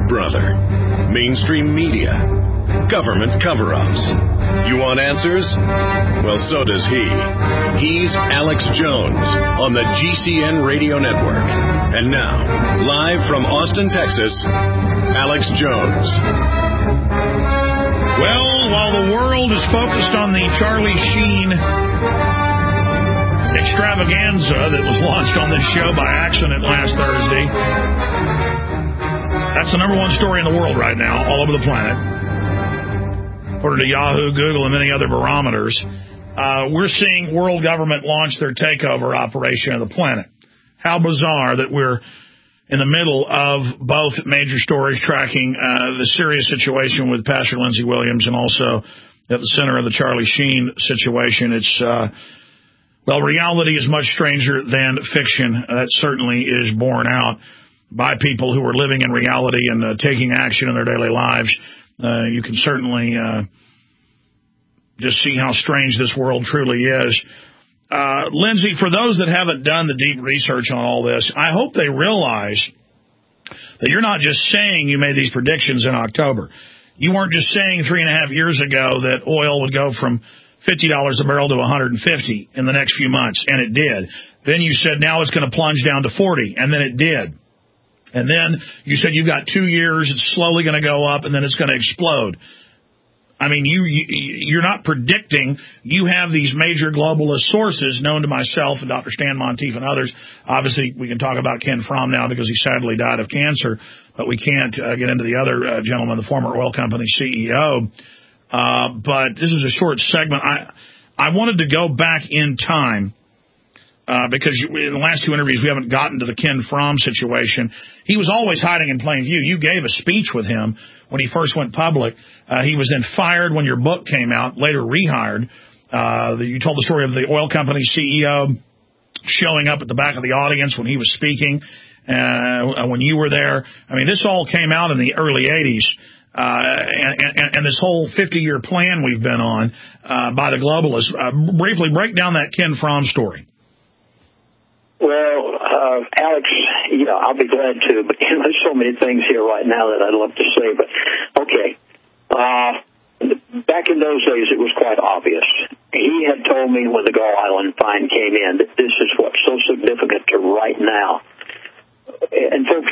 Big Brother, mainstream media, government cover-ups. You want answers? Well, so does he. He's Alex Jones on the GCN Radio Network. And now, live from Austin, Texas, Alex Jones. Well, while the world is focused on the Charlie Sheen extravaganza that was launched on this show by accident last Thursday, that's the number one story in the world right now, all over the planet. According to Yahoo, Google, and many other barometers, we're seeing world government launch their takeover operation of the planet. How bizarre that we're in the middle of both major stories tracking the serious situation with Pastor Lindsey Williams and also at the center of the Charlie Sheen situation. It's, well, reality is much stranger than fiction. That certainly is borne out by people who are living in reality and taking action in their daily lives. You can certainly just see how strange this world truly is. Lindsey, for those that haven't done the deep research on all this, I hope they realize that you're not just saying you made these predictions in October. You weren't just saying 3.5 years ago that oil would go from $50 a barrel to $150 in the next few months, and it did. Then you said now it's going to plunge down to $40, and then it did. And then you said you've got 2 years, it's slowly going to go up, and then it's going to explode. I mean, you're not predicting. You have these major globalist sources known to myself and Dr. Stan Monteith and others. Obviously, we can talk about Ken Fromm now because he sadly died of cancer, but we can't get into the other gentleman, the former oil company CEO. But this is a short segment. I wanted to go back in time. Because in the last two interviews, we haven't gotten to the Ken Fromm situation. He was always hiding in plain view. You gave a speech with him when he first went public. He was then fired when your book came out, later rehired. You told the story of the oil company CEO showing up at the back of the audience when he was speaking, when you were there. I mean, this all came out in the early 80s. And this whole 50-year plan we've been on by the globalists. Briefly, break down that Ken Fromm story. Well, Alex, I'll be glad to, but there's so many things here right now that I'd love to say. But, okay, back in those days, it was quite obvious. He had told me when the Gull Island find came in that this is what's so significant to right now. And folks,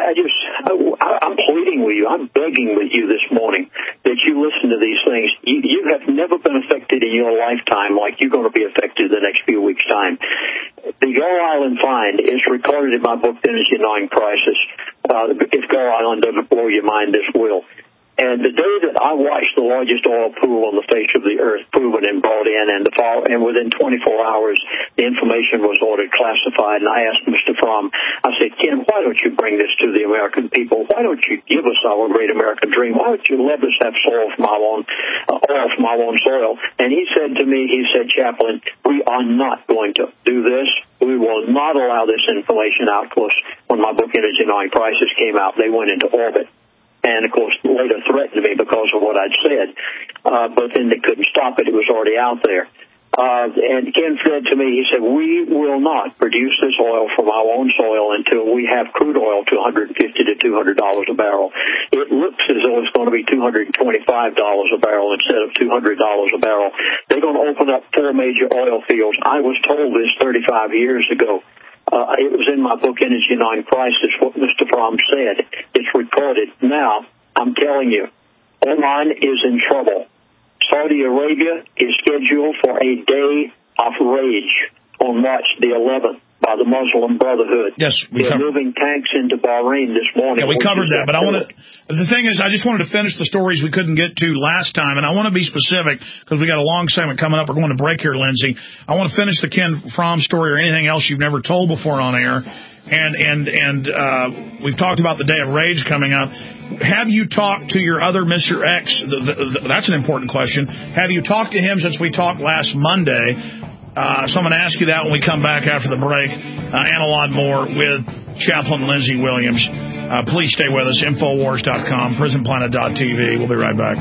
I'm pleading with you, I'm begging with you this morning that you listen to these things. You have never been affected in your lifetime like you're going to be affected the next few weeks' time. The Gull Island find is recorded in my book, Energy Knowing Crisis. If Gull Island doesn't blow your mind, this will. And the day that I watched the largest oil pool on the face of the earth proven and brought in, and within 24 hours, the information was ordered classified, and I asked Mr. Fromm, I said, Ken, why don't you bring this to the American people? Why don't you give us our great American dream? Why don't you let us have oil from our own soil? And he said to me, Chaplain, we are not going to do this. We will not allow this information out to us. When my book, Energy Knowing Crisis, came out, they went into orbit. And, of course, later threatened me because of what I'd said. But then they couldn't stop it. It was already out there. And Ken said to me, he said, we will not produce this oil from our own soil until we have crude oil to $150 to $200 a barrel. It looks as though it's going to be $225 a barrel instead of $200 a barrel. They're going to open up 4 major oil fields. I was told this 35 years ago. It was in my book, Energy Knowing Crisis, what Mr. Fromm said. It's recorded. Now, I'm telling you, Oman is in trouble. Saudi Arabia is scheduled for a day of rage on March the 11th by the Muslim Brotherhood. Yes, they're moving tanks into Bahrain this morning. Yeah, we covered that, but the thing is, I just wanted to finish the stories we couldn't get to last time, and I want to be specific because we got a long segment coming up. We're going to break here, Lindsey. I want to finish the Ken Fromm story or anything else you've never told before on air, and we've talked about the Day of Rage coming up. Have you talked to your other Mr. X? That's an important question. Have you talked to him since we talked last Monday? So I'm going to ask you that when we come back after the break, and a lot more with Chaplain Lindsey Williams. Please stay with us, Infowars.com, PrisonPlanet.tv. We'll be right back.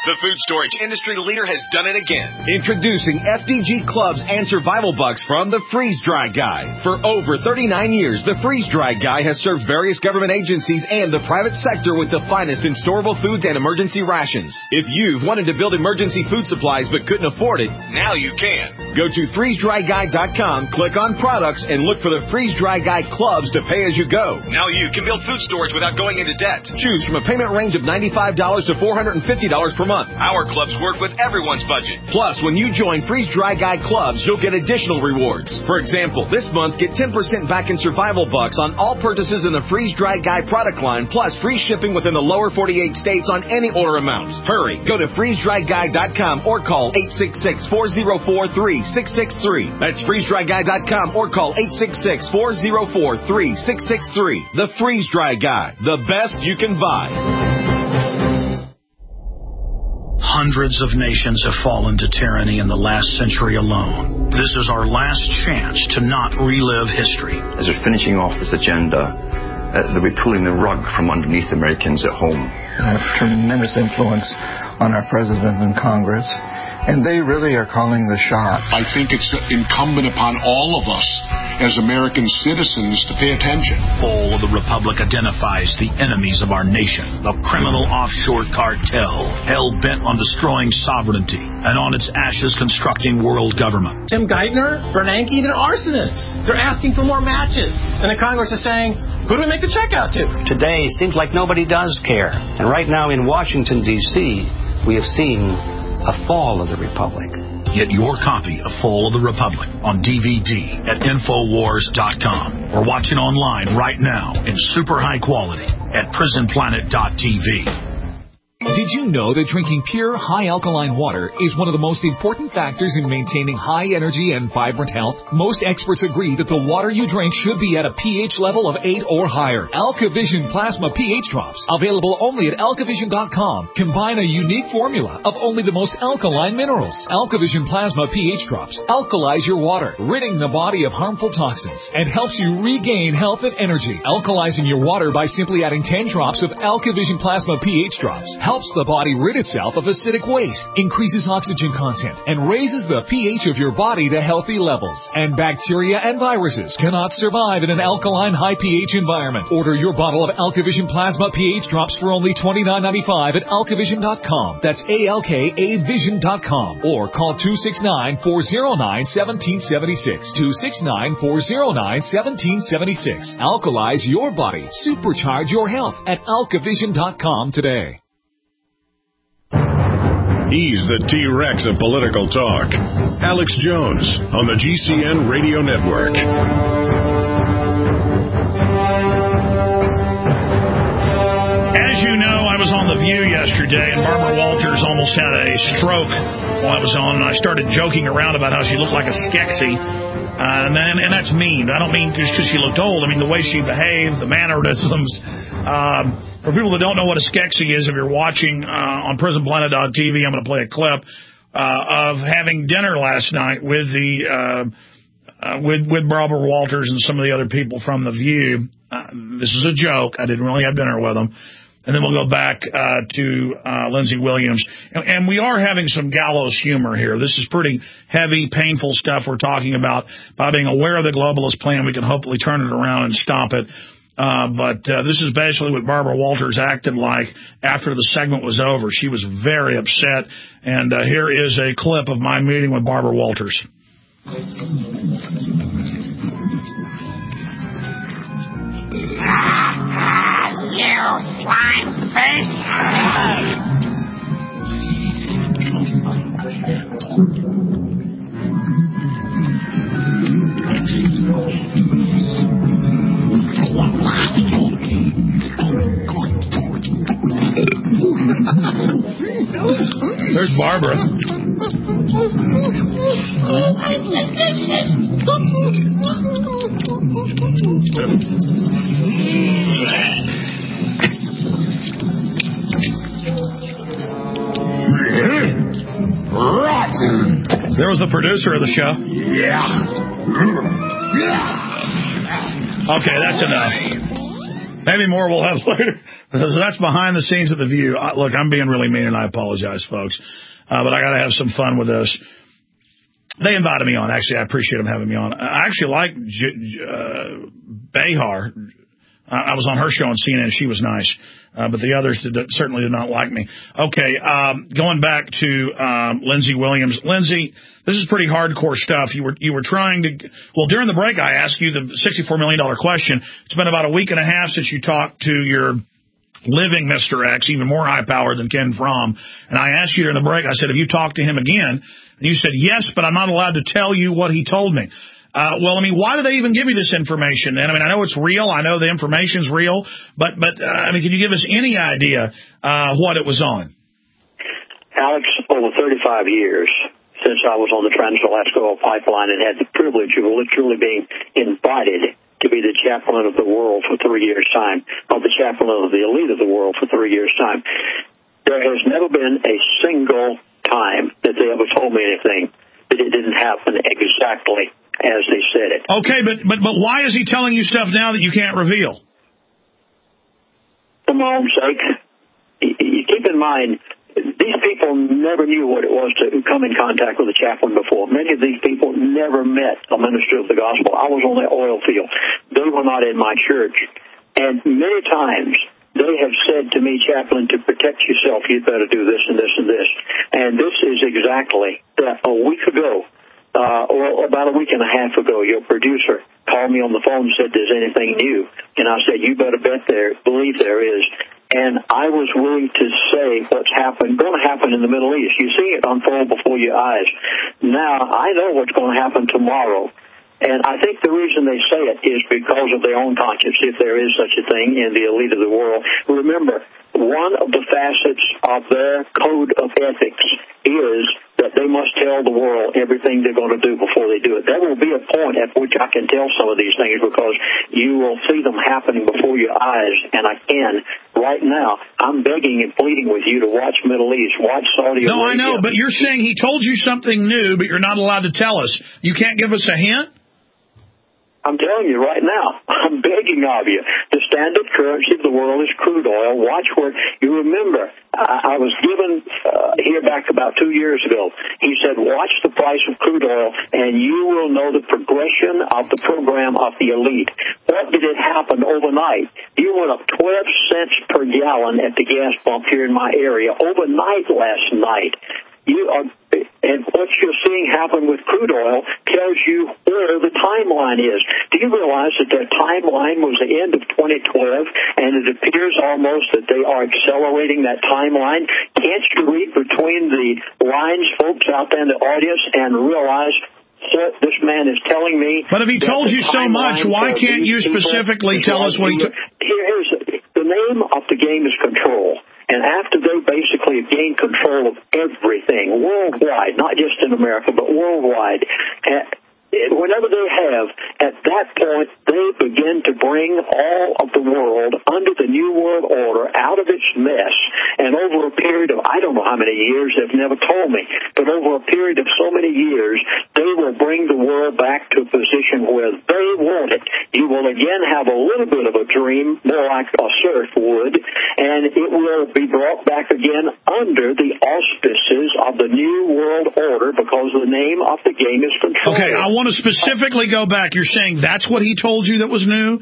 The food storage industry leader has done it again. Introducing FDG Clubs and Survival Bucks from the Freeze Dry Guy. For over 39 years, the Freeze Dry Guy has served various government agencies and the private sector with the finest in storable foods and emergency rations. If you've wanted to build emergency food supplies but couldn't afford it, now you can. Go to freezedryguy.com, click on products, and look for the Freeze Dry Guy Clubs to pay as you go. Now you can build food storage without going into debt. Choose from a payment range of $95 to $450 per month. Our clubs work with everyone's budget. Plus, when you join Freeze Dry Guy Clubs, you'll get additional rewards. For example, this month, get 10% back in Survival Bucks on all purchases in the Freeze Dry Guy product line, plus free shipping within the lower 48 states on any order amount. Hurry, go to freezedryguy.com or call 866-404-3663. That's freezedryguy.com or call 866-404-3663. The Freeze Dry Guy, the best you can buy. Hundreds of nations have fallen to tyranny in the last century alone. This is our last chance to not relive history. As we're finishing off this agenda, they'll be pulling the rug from underneath Americans at home. I have tremendous influence on our president and Congress, and they really are calling the shots. I think it's incumbent upon all of us as American citizens to pay attention. Fall of the Republic identifies the enemies of our nation, the criminal offshore cartel, hell-bent on destroying sovereignty, and on its ashes constructing world government. Tim Geithner, Bernanke, they're arsonists. They're asking for more matches. And the Congress is saying, who do we make the check out to? Today seems like nobody does care. And right now in Washington, D.C., we have seen a fall of the Republic. Get your copy of Fall of the Republic on DVD at Infowars.com or watch it online right now in super high quality at PrisonPlanet.tv. Did you know that drinking pure, high-alkaline water is one of the most important factors in maintaining high energy and vibrant health? Most experts agree that the water you drink should be at a pH level of 8 or higher. AlkaVision Plasma pH Drops, available only at alkavision.com, combine a unique formula of only the most alkaline minerals. AlkaVision Plasma pH Drops alkalize your water, ridding the body of harmful toxins, and helps you regain health and energy. Alkalizing your water by simply adding 10 drops of AlkaVision Plasma pH Drops helps the body rid itself of acidic waste, increases oxygen content, and raises the pH of your body to healthy levels. And bacteria and viruses cannot survive in an alkaline high pH environment. Order your bottle of AlkaVision Plasma pH Drops for only $29.95 at alkavision.com. That's ALKAvision.com. Or call 269-409-1776. 269-409-1776. Alkalize your body. Supercharge your health at alkavision.com today. He's the T-Rex of political talk. Alex Jones on the GCN Radio Network. As you know, I was on The View yesterday, and Barbara Walters almost had a stroke while I was on, and I started joking around about how she looked like a Skeksis. And that's mean. I don't mean just because she looked old. I mean the way she behaved, the mannerisms. For people that don't know what a Skeksis is, if you're watching on PrisonPlanet.tv, I'm going to play a clip of having dinner last night with with Barbara Walters and some of the other people from The View. This is a joke. I didn't really have dinner with them. And then we'll go back to Lindsey Williams. And we are having some gallows humor here. This is pretty heavy, painful stuff we're talking about. By being aware of the globalist plan, we can hopefully turn it around and stop it. But this is basically what Barbara Walters acted like after the segment was over. She was very upset. And here is a clip of my meeting with Barbara Walters. You slime face! There's Barbara. There was the producer of the show. Yeah. Okay, that's enough. Maybe more we'll have later. So that's behind the scenes at The View. Look, I'm being really mean, and I apologize, folks. But I got to have some fun with this. They invited me on. Actually, I appreciate them having me on. I actually like Behar. I was on her show on CNN. She was nice. But the others certainly did not like me. Okay, going back to Lindsey Williams. Lindsey, this is pretty hardcore stuff. You were trying to... Well, during the break, I asked you the $64 million question. It's been about a week and a half since you talked to your living Mr. X, even more high-powered than Ken Fromm. And I asked you during the break, I said, have you talked to him again? And you said, yes, but I'm not allowed to tell you what he told me. Well, I mean, why do they even give you this information? And I mean, I know it's real. I know the information's real. But I mean, can you give us any idea what it was on? Alex, over 35 years since I was on the Trans-Alaska Oil Pipeline and had the privilege of literally being invited to be the chaplain of the world for 3 years' time, or the chaplain of the elite of the world for 3 years' time, there has never been a single time that they ever told me anything that it didn't happen exactly as they said it. Okay, but why is he telling you stuff now that you can't reveal? For my own sake, you keep in mind, these people never knew what it was to come in contact with a chaplain before. Many of these people never met a minister of the gospel. I was on the oil field. They were not in my church. And many times they have said to me, chaplain, to protect yourself, you'd better do this and this and this. And this is exactly that. A week ago, or about a week and a half ago, your producer called me on the phone and said, there's anything new? And I said, you better believe there is. And I was willing to say what's going to happen in the Middle East. You see it unfold before your eyes. Now, I know what's going to happen tomorrow. And I think the reason they say it is because of their own conscience, if there is such a thing in the elite of the world. Remember, one of the facets of their code of ethics is that they must tell the world everything they're going to do before they do it. There will be a point at which I can tell some of these things because you will see them happening before your eyes, and I can. Right now, I'm begging and pleading with you to watch Middle East, watch Saudi Arabia. No, I know, but you're saying he told you something new, but you're not allowed to tell us. You can't give us a hint? I'm telling you right now, I'm begging of you. The standard currency of the world is crude oil. Watch where you remember. I was given here back about 2 years ago. He said, watch the price of crude oil, and you will know the progression of the program of the elite. What did it happen overnight? You went up 12 cents per gallon at the gas pump here in my area overnight last night. And what you're seeing happen with crude oil tells you where the timeline is. Do you realize that their timeline was the end of 2012, and it appears almost that they are accelerating that timeline? Can't you read between the lines, folks out there in the audience, and realize what this man is telling me? But if he told you so much, why can't you specifically tell us what he told? Here's the name of the game is control. And after they basically have gained control of everything worldwide, not just in America, but worldwide, whenever they have, at that point, they begin to bring all of the world under the New World Order out of its mess. And over a period of, I don't know how many years, they've never told me, but over a period of so many years, they will bring the world back to a position where they want it. You will again have a little bit of a dream, more like a surf would, and it will be brought back again under the auspices of the New World Order because the name of the game is control. Okay, I want to specifically go back. You're saying that's what he told you that was new?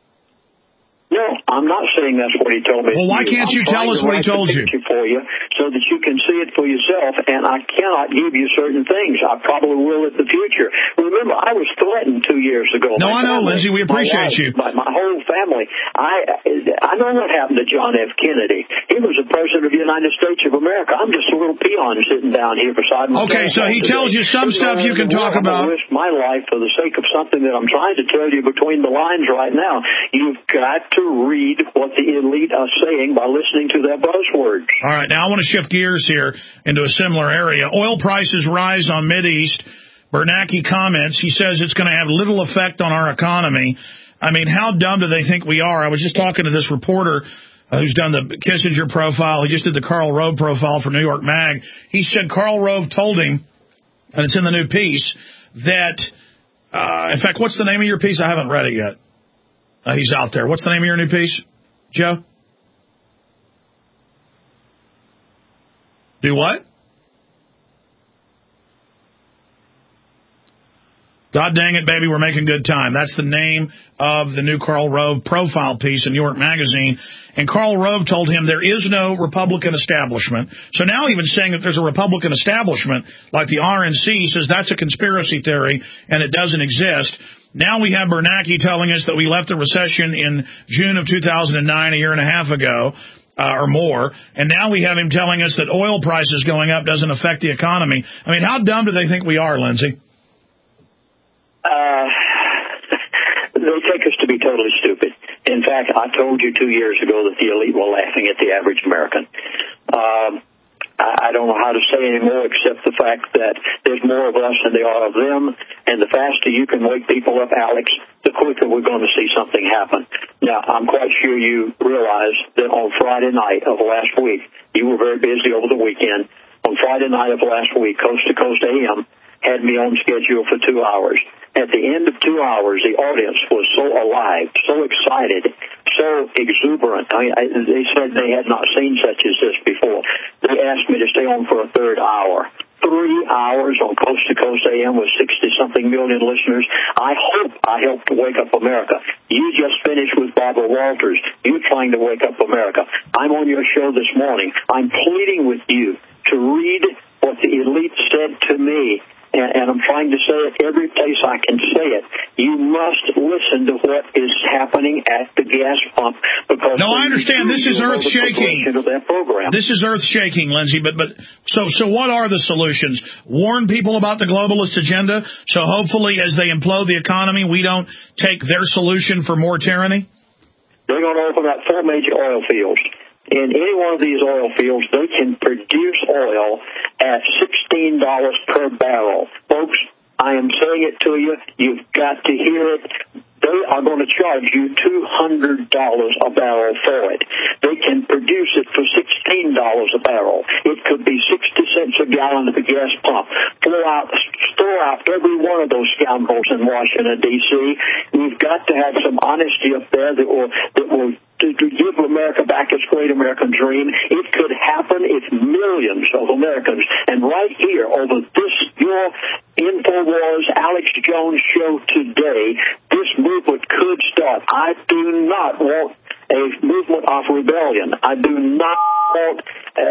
No, I'm not saying that's what he told me. Well, why can't you tell us what he told you? For you so that you can see it for yourself, and I cannot give you certain things. I probably will in the future. Remember, I was threatened 2 years ago. No, I know, Lindsey. We appreciate you. My whole family. I know what happened to John F. Kennedy. He was the president of the United States of America. I'm just a little peon sitting down here beside him. Okay, so he tells you some stuff you can talk about. I'm going to risk my life for the sake of something that I'm trying to tell you between the lines right now. You've got to read what the elite are saying by listening to their buzzwords. All right, now I want to shift gears here into a similar area. Oil prices rise on Mideast. Bernanke comments. He says it's going to have little effect on our economy. I mean, how dumb do they think we are? I was just talking to this reporter who's done the Kissinger profile. He just did the Karl Rove profile for New York Mag. He said Karl Rove told him, and it's in the new piece, that, in fact, what's the name of your piece? I haven't read it yet. He's out there. What's the name of your new piece, Joe? Do what? God dang it, baby, we're making good time. That's the name of the new Karl Rove profile piece in New York Magazine. And Karl Rove told him there is no Republican establishment. So now even saying that there's a Republican establishment, like the RNC, says that's a conspiracy theory and it doesn't exist. Now we have Bernanke telling us that we left the recession in June of 2009, a year and a half ago, or more. And now we have him telling us that oil prices going up doesn't affect the economy. I mean, how dumb do they think we are, Lindsay? They take us to be totally stupid. In fact, I told you 2 years ago that the elite were laughing at the average American. I don't know how to say anymore except the fact that there's more of us than there are of them, and the faster you can wake people up, Alex, the quicker we're going to see something happen. Now, I'm quite sure you realize that on Friday night of last week, you were very busy over the weekend. On Friday night of last week, Coast to Coast AM had me on schedule for 2 hours. At the end of 2 hours, the audience was so alive, so excited, so exuberant. They said they had not seen such as this before. They asked me to stay on for a third hour. 3 hours on Coast to Coast AM with 60-something million listeners. I hope I helped to wake up America. You just finished with Barbara Walters. You're trying to wake up America. I'm on your show this morning. I'm pleading with you to read what the elite said to me. And I'm trying to say it every place I can say it. You must listen to what is happening at the gas pump. Because no, I understand. This is earth-shaking. This is earth-shaking, Lindsay. But so what are the solutions? Warn people about the globalist agenda, so hopefully as they implode the economy, we don't take their solution for more tyranny? They're going to open up 4 major oil fields. In any one of these oil fields, they can produce oil at $16 per barrel. Folks, I am saying it to you. You've got to hear it. They are going to charge you $200 a barrel for it. They can produce it for $16 a barrel. It could be 60 cents a gallon at the gas pump. Throw out every one of those scoundrels in Washington, D.C. We've got to have some honesty up there that will to give America back its great American dream. It could happen if millions of Americans, and right here over this, your InfoWars Alex Jones show today, this movement could start. I do not want a movement of rebellion. I do not want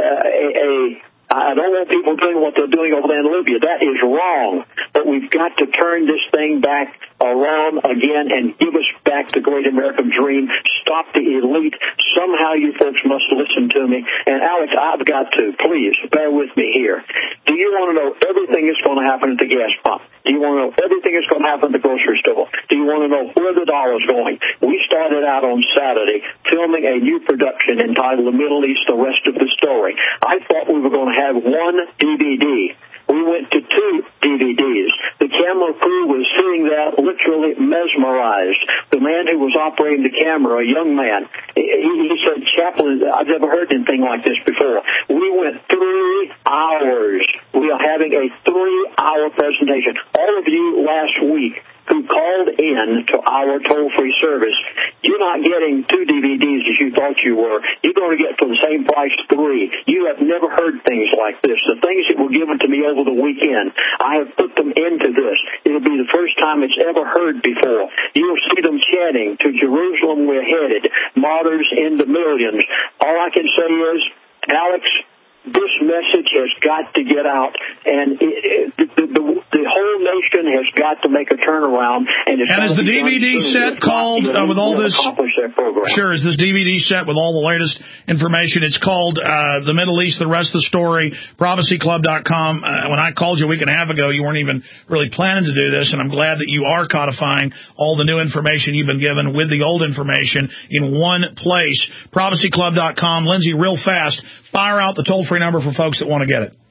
I don't want people doing what they're doing over there in Libya. That is wrong. But we've got to turn this thing back around again and give us back the great American dream. Stop the elite. Somehow you folks must listen to me. And, Alex, I've got to. Please, bear with me here. Do you want to know everything that's going to happen at the gas pump? Do you want to know everything that's going to happen at the grocery store? Do you want to know where the dollar's going? We started out on Saturday filming a new production entitled The Middle East, The Rest of the Story. I thought we were going to have one DVD. We went to 2 DVDs. The camera crew was sitting there literally mesmerized. The man who was operating the camera, a young man, he said, Chaplain, I've never heard anything like this before. We went 3 hours. We are having a 3-hour presentation. All of you last week who called in to our toll-free service, you're not getting 2 DVDs as you thought you were. You're going to get for the same price 3. You have never heard things like this. The things that were given to me over the weekend, I have put them into this. It'll be the first time it's ever heard before. You'll see them chanting, to Jerusalem we're headed, martyrs in the millions. All I can say is, Alex, this message has got to get out, and the whole nation has got to make a turnaround. And is the DVD set called with all this? Sure, is this DVD set with all the latest information? It's called The Middle East, The Rest of the Story, prophecyclub.com. When I called you a week and a half ago, you weren't even really planning to do this, and I'm glad that you are codifying all the new information you've been given with the old information in one place. Prophecyclub.com. Lindsay, real fast, fire out the toll-free number for folks that want to get it.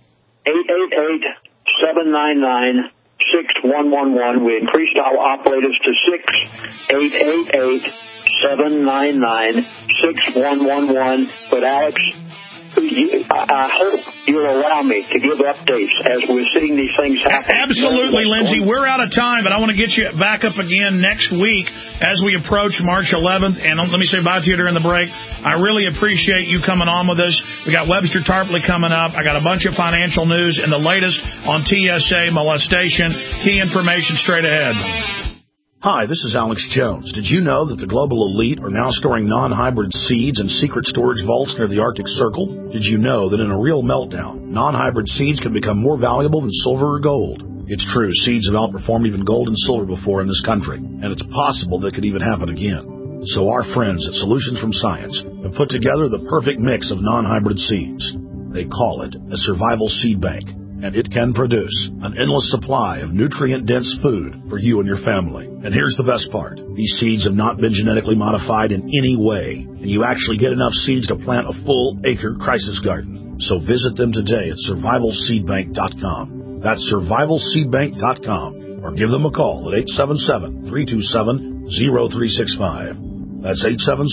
888-799-6111. We increased our operators to 6. 888-799-6111. But, Alex, I hope you'll allow me to give updates as we're seeing these things happen. Absolutely, Lindsay. We're out of time, but I want to get you back up again next week as we approach March 11th. And let me say bye to you during the break. I really appreciate you coming on with us. We got Webster Tarpley coming up. I got a bunch of financial news and the latest on TSA molestation. Key information straight ahead. Hi, this is Alex Jones. Did you know that the global elite are now storing non-hybrid seeds in secret storage vaults near the Arctic Circle? Did you know that in a real meltdown, non-hybrid seeds can become more valuable than silver or gold? It's true, seeds have outperformed even gold and silver before in this country, and it's possible that could even happen again. So our friends at Solutions from Science have put together the perfect mix of non-hybrid seeds. They call it a survival seed bank, and it can produce an endless supply of nutrient-dense food for you and your family. And here's the best part. These seeds have not been genetically modified in any way, and you actually get enough seeds to plant a full-acre crisis garden. So visit them today at survivalseedbank.com. That's survivalseedbank.com, or give them a call at 877-327-0365. That's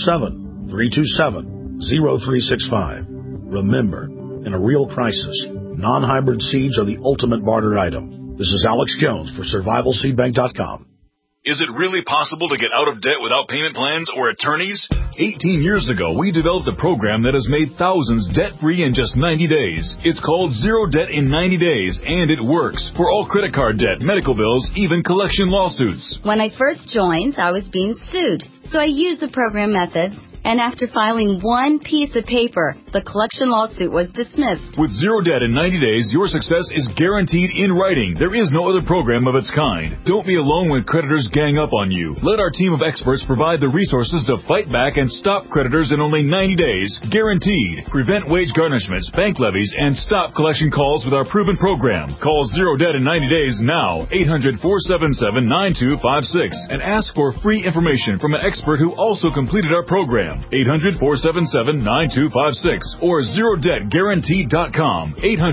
877-327-0365. Remember, in a real crisis, non-hybrid seeds are the ultimate barter item. This is Alex Jones for survivalseedbank.com. Is it really possible to get out of debt without payment plans or attorneys? 18 years ago, we developed a program that has made thousands debt-free in just 90 days. It's called Zero Debt in 90 Days, and it works for all credit card debt, medical bills, even collection lawsuits. When I first joined, I was being sued, so I used the program methods. And after filing one piece of paper, the collection lawsuit was dismissed. With Zero Debt in 90 days, your success is guaranteed in writing. There is no other program of its kind. Don't be alone when creditors gang up on you. Let our team of experts provide the resources to fight back and stop creditors in only 90 days. Guaranteed. Prevent wage garnishments, bank levies, and stop collection calls with our proven program. Call Zero Debt in 90 days now. 800-477-9256. And ask for free information from an expert who also completed our program. 800-477-9256 or ZeroDebtGuaranteed.com.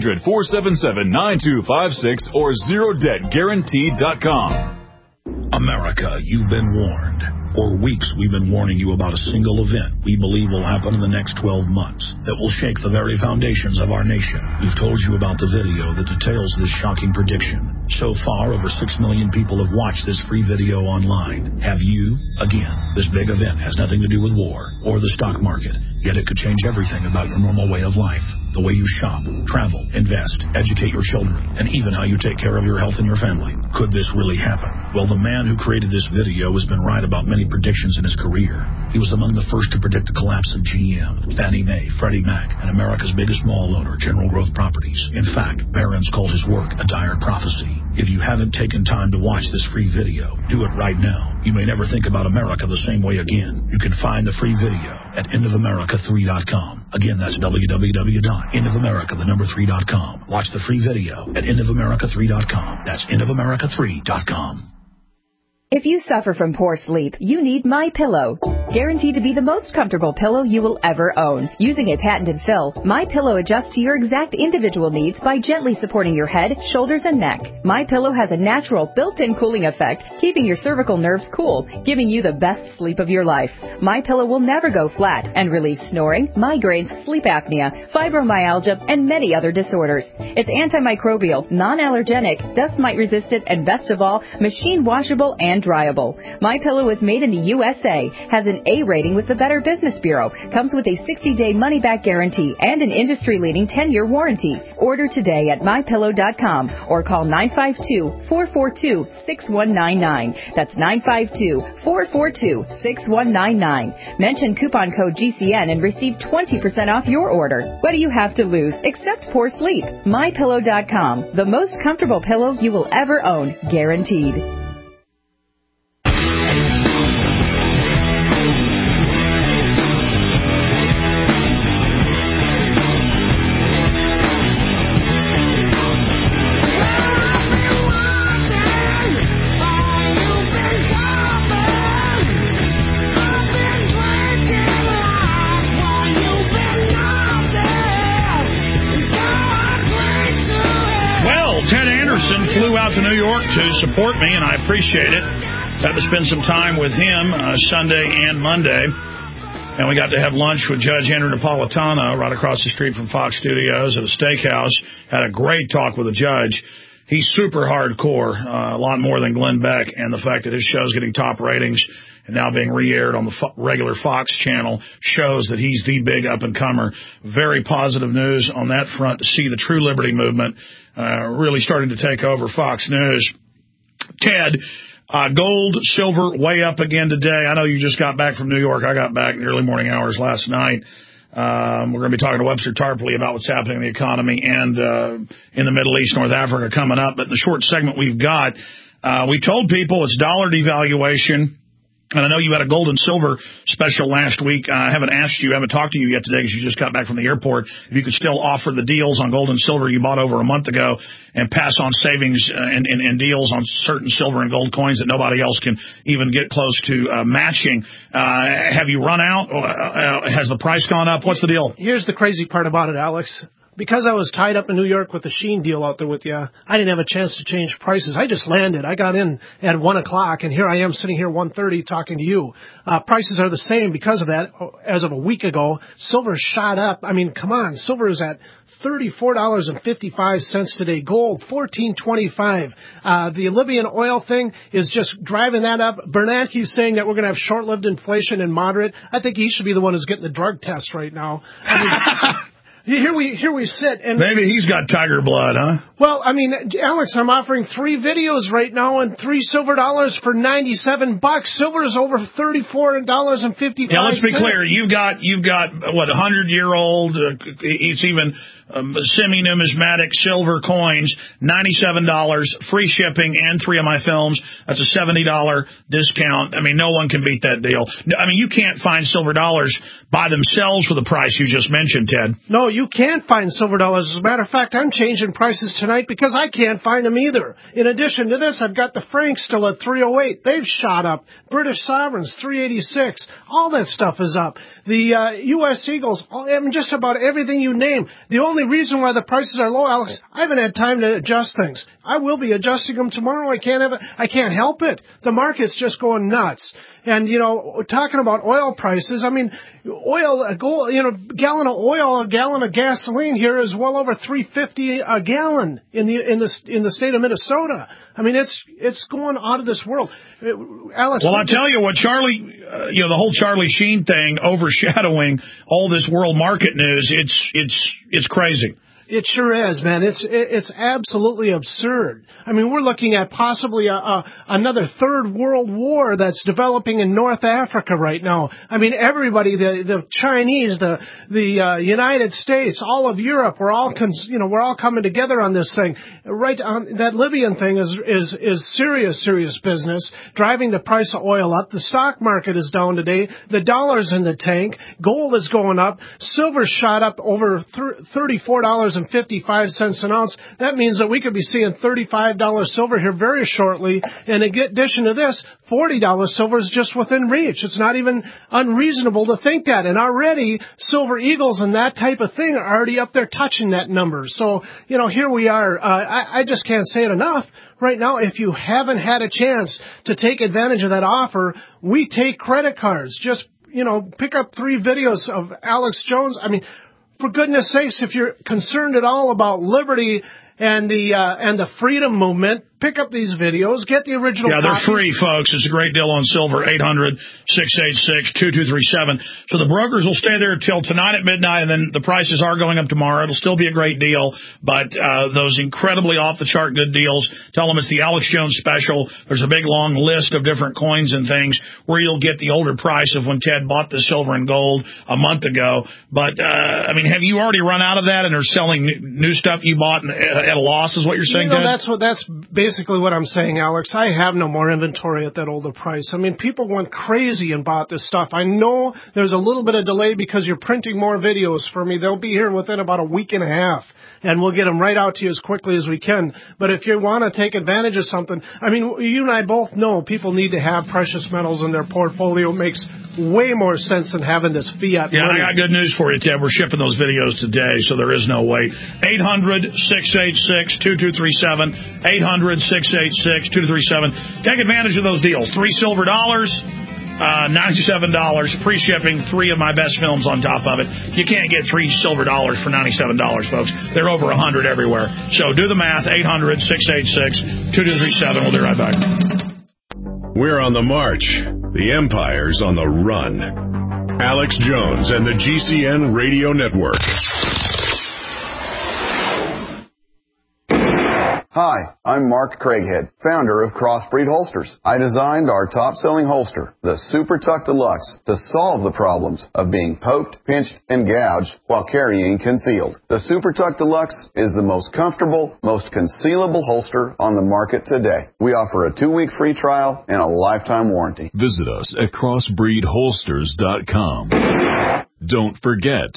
800-477-9256 or ZeroDebtGuaranteed.com. America, you've been warned. For weeks, we've been warning you about a single event we believe will happen in the next 12 months that will shake the very foundations of our nation. We've told you about the video that details this shocking prediction. So far, over 6 million people have watched this free video online. Have you? Again, this big event has nothing to do with war or the stock market, yet it could change everything about your normal way of life. The way you shop, travel, invest, educate your children, and even how you take care of your health and your family. Could this really happen? Well, the man who created this video has been right about many predictions in his career. He was among the first to predict the collapse of GM, Fannie Mae, Freddie Mac, and America's biggest mall owner, General Growth Properties. In fact, Barron's called his work a dire prophecy. If you haven't taken time to watch this free video, do it right now. You may never think about America the same way again. You can find the free video at endofamerica3.com. Again, that's www.endofamerica3.com. Watch the free video at endofamerica3.com. That's endofamerica3.com. If you suffer from poor sleep, you need MyPillow. Guaranteed to be the most comfortable pillow you will ever own. Using a patented fill, MyPillow adjusts to your exact individual needs by gently supporting your head, shoulders, and neck. MyPillow has a natural built-in cooling effect, keeping your cervical nerves cool, giving you the best sleep of your life. MyPillow will never go flat and relieves snoring, migraines, sleep apnea, fibromyalgia, and many other disorders. It's antimicrobial, non-allergenic, dust mite resistant, and best of all, machine washable and dryable. MyPillow is made in the USA, has an A rating with the Better Business Bureau, comes with a 60-day money-back guarantee and an industry-leading 10-year warranty. Order today at MyPillow.com or call 952-442-6199. That's 952-442-6199. Mention coupon code GCN and receive 20% off your order. What do you have to lose except poor sleep? MyPillow.com, the most comfortable pillow you will ever own, guaranteed. Flew out to New York to support me, and I appreciate it. Got to spend some time with him Sunday and Monday. And we got to have lunch with Judge Andrew Napolitano right across the street from Fox Studios at a steakhouse. Had a great talk with the judge. He's super hardcore, a lot more than Glenn Beck, and the fact that his show's getting top ratings and now being re-aired on the regular Fox channel shows that he's the big up-and-comer. Very positive news on that front to see the True Liberty movement really starting to take over Fox News. Ted, gold, silver, way up again today. I know you just got back from New York. I got back in the early morning hours last night. We're going to be talking to Webster Tarpley about what's happening in the economy and in the Middle East, North Africa coming up. But in the short segment we've got, we told people it's dollar devaluation. And I know you had a gold and silver special last week. I haven't talked to you yet today because you just got back from the airport. If you could still offer the deals on gold and silver you bought over a month ago and pass on savings and deals on certain silver and gold coins that nobody else can even get close to matching. Have you run out? Has the price gone up? What's the deal? Here's the crazy part about it, Alex. Because I was tied up in New York with the Sheen deal out there with you, I didn't have a chance to change prices. I just landed. I got in at 1 o'clock, and here I am sitting here 1:30 talking to you. Prices are the same because of that. As of a week ago, silver shot up. I mean, come on. Silver is at $34.55 today. Gold, $14.25. The Libyan oil thing is just driving that up. Bernanke's saying that we're going to have short-lived inflation and moderate. I think he should be the one who's getting the drug test right now. I mean, Here we sit, and maybe he's got tiger blood, huh? Well, I mean, Alex, I'm offering 3 videos right now and $3 silver for $97. Silver is over $34.55. Yeah, let's be clear. You've got what 100-year-old? It's even semi-numismatic silver coins, $97, free shipping, and 3 of my films. That's a $70 discount. I mean, no one can beat that deal. I mean, you can't find silver dollars by themselves for the price you just mentioned, Ted. No, you can't find silver dollars. As a matter of fact, I'm changing prices tonight because I can't find them either. In addition to this, I've got the francs still at 308. They've shot up. British sovereigns, 386. All that stuff is up. The U.S. Eagles, I mean, just about everything you name. The only reason why the prices are low, Alex, I haven't had time to adjust things. I will be adjusting them tomorrow. I can't help it. The market's just going nuts. And, you know, talking about oil prices, I mean, gallon of oil, a gallon of gasoline here is well over $3.50 a gallon in the state of Minnesota. I mean, it's going out of this world. Alex. Well, I'll tell you what, Charlie, the whole Charlie Sheen thing overshadowing all this world market news, it's crazy. It sure is, man. It's absolutely absurd. I mean, we're looking at possibly another third world war that's developing in North Africa right now. I mean, everybody, the Chinese, the United States, all of Europe, we're all coming together on this thing. Right on that Libyan thing is serious business, driving the price of oil up. The stock market is down today. The dollar's in the tank. Gold is going up. Silver shot up over $34.55 an ounce. That means that we could be seeing $35 silver here very shortly. And in addition to this, $40 silver is just within reach. It's not even unreasonable to think that. And already Silver Eagles and that type of thing are already up there touching that number. So, here we are. I just can't say it enough. Right now, if you haven't had a chance to take advantage of that offer, we take credit cards. Just, pick up 3 videos of Alex Jones. I mean, for goodness sakes, if you're concerned at all about liberty and the freedom movement, pick up these videos. Get the original copies. They're free, folks. It's a great deal on silver. 800-686-2237. So the brokers will stay there until tonight at midnight, and then the prices are going up tomorrow. It'll still be a great deal, but those incredibly off-the-chart good deals, tell them it's the Alex Jones special. There's a big, long list of different coins and things where you'll get the older price of when Ted bought the silver and gold a month ago. But, have you already run out of that and are selling new stuff you bought at a loss is what you're saying, Ted? That's basically what I'm saying, Alex. I have no more inventory at that older price. I mean, people went crazy and bought this stuff. I know there's a little bit of delay because you're printing more videos for me. They'll be here within about a week and a half, and we'll get them right out to you as quickly as we can. But if you want to take advantage of something, I mean, you and I both know people need to have precious metals in their portfolio. It makes way more sense than having this fiat money. I got good news for you, Ted. We're shipping those videos today, so there is no wait. 800-686-2237. 800-686-2237. Take advantage of those deals. $3 silver, $97 $97, free shipping, 3 of my best films on top of it. You can't get 3 silver dollars for $97, folks. They're over 100 everywhere. So do the math, 800-686-2237. We'll be right back. We're on the march. The Empire's on the run. Alex Jones and the GCN Radio Network. Hi, I'm Mark Craighead, founder of Crossbreed Holsters. I designed our top-selling holster, the Super Tuck Deluxe, to solve the problems of being poked, pinched, and gouged while carrying concealed. The Super Tuck Deluxe is the most comfortable, most concealable holster on the market today. We offer a 2-week free trial and a lifetime warranty. Visit us at crossbreedholsters.com. Don't forget,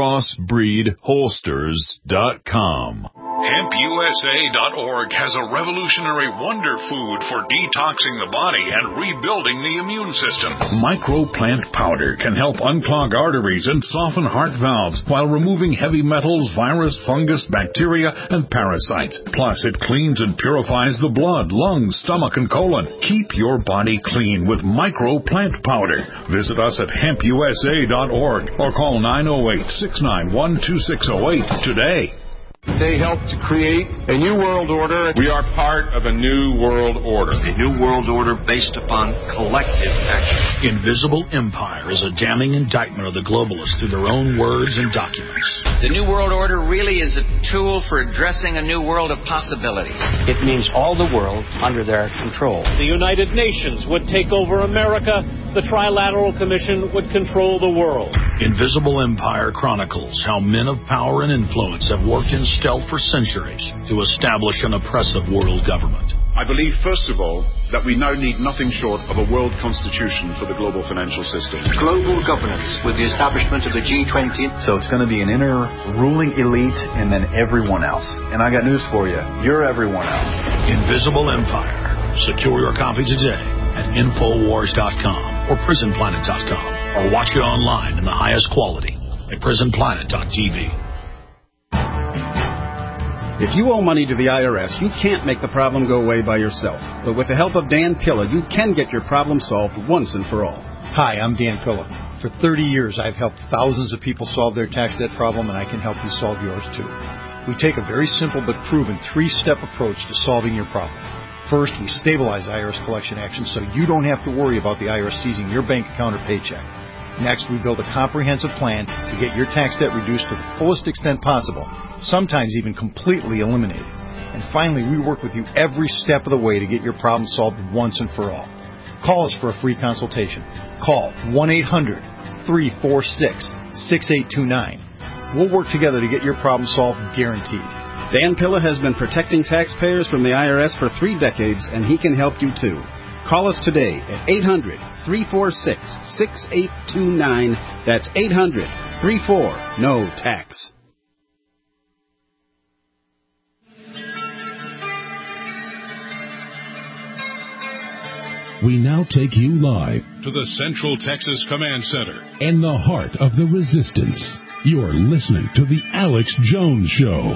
crossbreedholsters.com. HempUSA.org has a revolutionary wonder food for detoxing the body and rebuilding the immune system. Microplant powder can help unclog arteries and soften heart valves while removing heavy metals, virus, fungus, bacteria, and parasites. Plus, it cleans and purifies the blood, lungs, stomach, and colon. Keep your body clean with Microplant powder. Visit us at HempUSA.org or call 908-691-2608 today. They helped to create a new world order. We are part of a new world order. A new world order based upon collective action. Invisible Empire is a damning indictment of the globalists through their own words and documents. The new world order really is a tool for addressing a new world of possibilities. It means all the world under their control. The United Nations would take over America. The Trilateral Commission would control the world. Invisible Empire chronicles how men of power and influence have worked in stealth for centuries to establish an oppressive world government. I believe, first of all, that we now need nothing short of a world constitution for the global financial system. Global governance with the establishment of the G20. So it's going to be an inner ruling elite and then everyone else. And I got news for you. You're everyone else. Invisible Empire. Secure your copy today at Infowars.com or PrisonPlanet.com or watch it online in the highest quality at PrisonPlanet.tv. If you owe money to the IRS, you can't make the problem go away by yourself. But with the help of Dan Pilla, you can get your problem solved once and for all. Hi, I'm Dan Pilla. For 30 years, I've helped thousands of people solve their tax debt problem, and I can help you solve yours too. We take a very simple but proven 3-step approach to solving your problem. First, we stabilize IRS collection actions so you don't have to worry about the IRS seizing your bank account or paycheck. Next, we build a comprehensive plan to get your tax debt reduced to the fullest extent possible, sometimes even completely eliminated. And finally, we work with you every step of the way to get your problem solved once and for all. Call us for a free consultation. Call 1-800-346-6829. We'll work together to get your problem solved, guaranteed. Dan Pilla has been protecting taxpayers from the IRS for 3 decades, and he can help you too. Call us today at 800-346-6829. That's 800-34-NO-TAX. We now take you live to the Central Texas Command Center in the heart of the resistance. You're listening to The Alex Jones Show.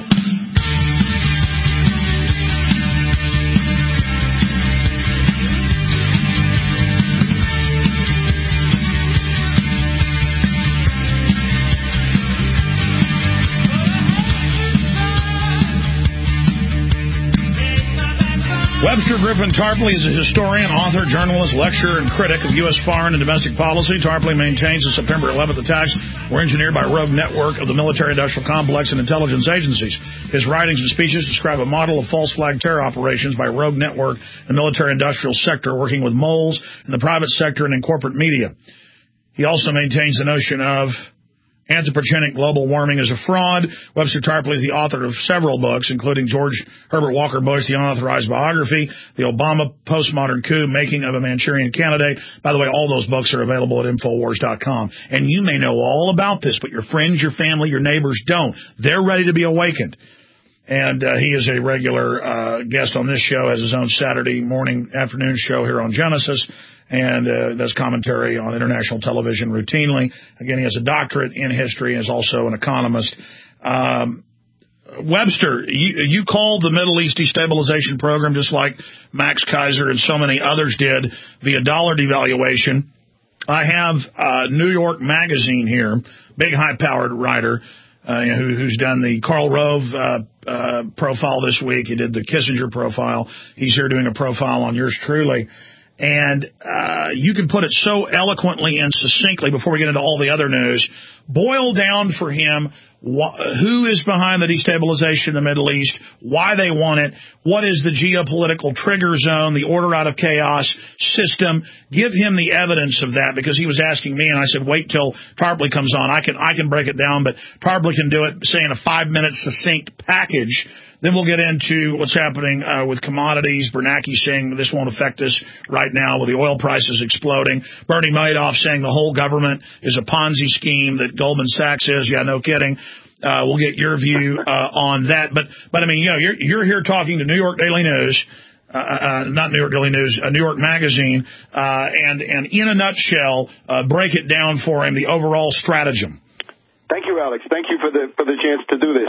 Webster Griffin Tarpley is a historian, author, journalist, lecturer, and critic of U.S. foreign and domestic policy. Tarpley maintains the September 11th attacks were engineered by a rogue network of the military-industrial complex and intelligence agencies. His writings and speeches describe a model of false flag terror operations by a rogue network in the military-industrial sector working with moles in the private sector and in corporate media. He also maintains the notion of anthropogenic global warming is a fraud. Webster Tarpley is the author of several books, including George Herbert Walker Bush, The Unauthorized Biography, The Obama Postmodern Coup, Making of a Manchurian Candidate. By the way, all those books are available at Infowars.com. And you may know all about this, but your friends, your family, your neighbors don't. They're ready to be awakened. And he is a regular guest on this show, has his own Saturday morning, afternoon show here on Genesis, and does commentary on international television routinely. Again, he has a doctorate in history and is also an economist. Webster, you called the Middle East destabilization program just like Max Kaiser and so many others did via dollar devaluation. I have New York Magazine here, big high-powered writer who's done the Karl Rove profile this week. He did the Kissinger profile. He's here doing a profile on yours truly. And you can put it so eloquently and succinctly before we get into all the other news. Boil down for him who is behind the destabilization in the Middle East, why they want it, what is the geopolitical trigger zone, the order out of chaos system. Give him the evidence of that, because he was asking me, and I said, wait till Tarpley comes on. I can break it down, but Tarpley can do it, say, in a 5-minute succinct package. Then we'll get into what's happening with commodities. Bernanke saying this won't affect us right now with the oil prices exploding. Bernie Madoff saying the whole government is a Ponzi scheme that Goldman Sachs is. Yeah, no kidding. We'll get your view on that. But I mean, you're here talking to New York Daily News, not New York Daily News, New York Magazine, and in a nutshell, break it down for him, the overall stratagem. Thank you, Alex. Thank you for the chance to do this.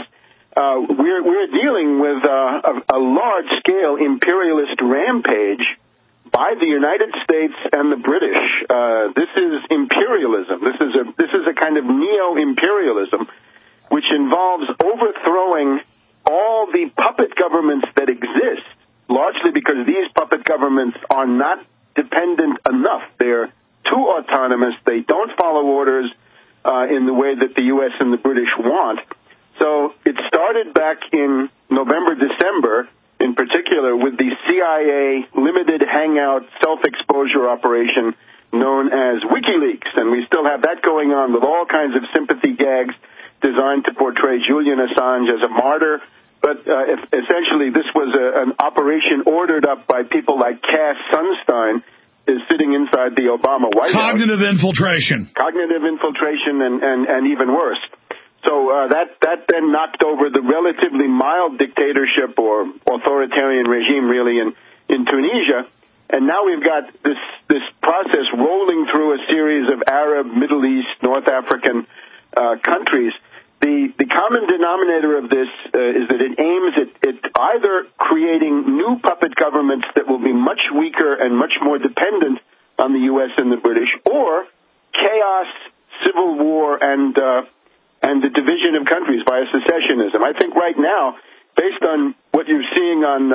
We're dealing with a large-scale imperialist rampage by the United States and the British. This is imperialism. This is a kind of neo-imperialism, which involves overthrowing all the puppet governments that exist, largely because these puppet governments are not dependent enough. They're too autonomous. They don't follow orders in the way that the U.S. and the British want. So it started back in November, December, in particular, with the CIA limited hangout self-exposure operation known as WikiLeaks. And we still have that going on with all kinds of sympathy gags designed to portray Julian Assange as a martyr. But essentially, this was an operation ordered up by people like Cass Sunstein, is sitting inside the Obama White House. Cognitive infiltration. Cognitive infiltration and even worse. So that then knocked over the relatively mild dictatorship or authoritarian regime, really, in Tunisia. And now we've got this process rolling through a series of Arab, Middle East, North African countries. The common denominator of this is that it aims at either creating new puppet governments that will be much weaker and much more dependent on the U.S. and the British, or chaos, civil war, and the division of countries via secessionism. I think right now, based on what you're seeing on